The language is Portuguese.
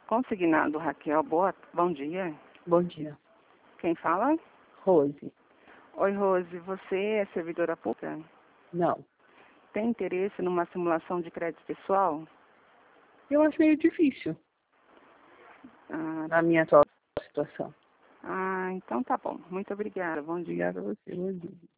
Consignado Raquel, bom dia. Bom dia. Quem fala? Rose. Oi, Rose, você é servidora pública? Não. Tem interesse numa simulação de crédito pessoal? Eu acho meio difícil Ah, na minha atual situação. então tá bom. Muito obrigada. Bom dia. Obrigada a você. Bom dia.